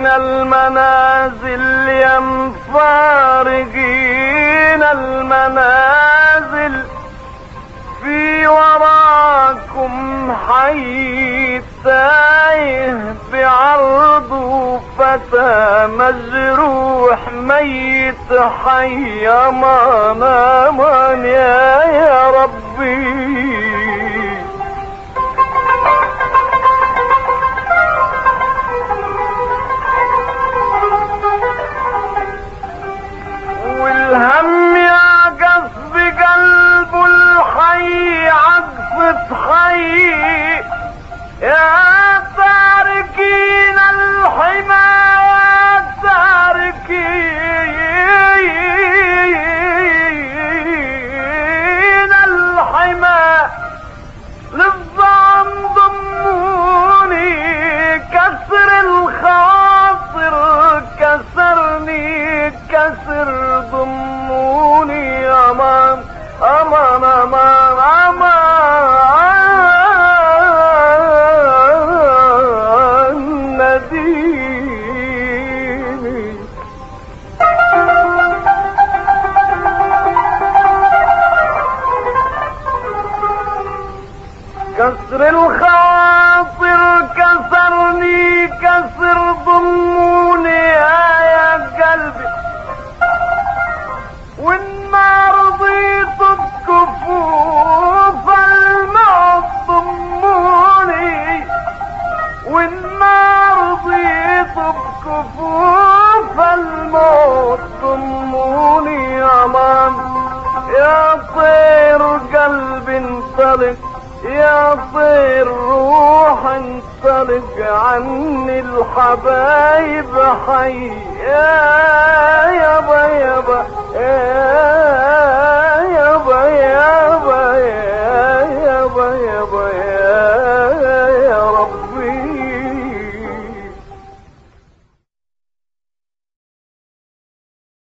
المنازل يا مفارقين المنازل، في وراكم حي تايه بعرضه فتى مجروح ميت حي امان امان يا ربي. والهم يعقص بقلبه الحي عقصة حي، يا تاركين الحمى يا تاركين الحمى، للظلم ضموني كسر الخاطر كسرني كسر ضموني امان امان امان امان نديني. كسر الخواطر كسرني كسر ضموني يا قلبي، وإن ما رضيت بكفوف الموت ضموني، وإن ما رضيت بكفوف الموت ضموني أمان. يا طير قلبي انطلق يا طير روح انطلق عني الحبايب حي، يا يابا يابا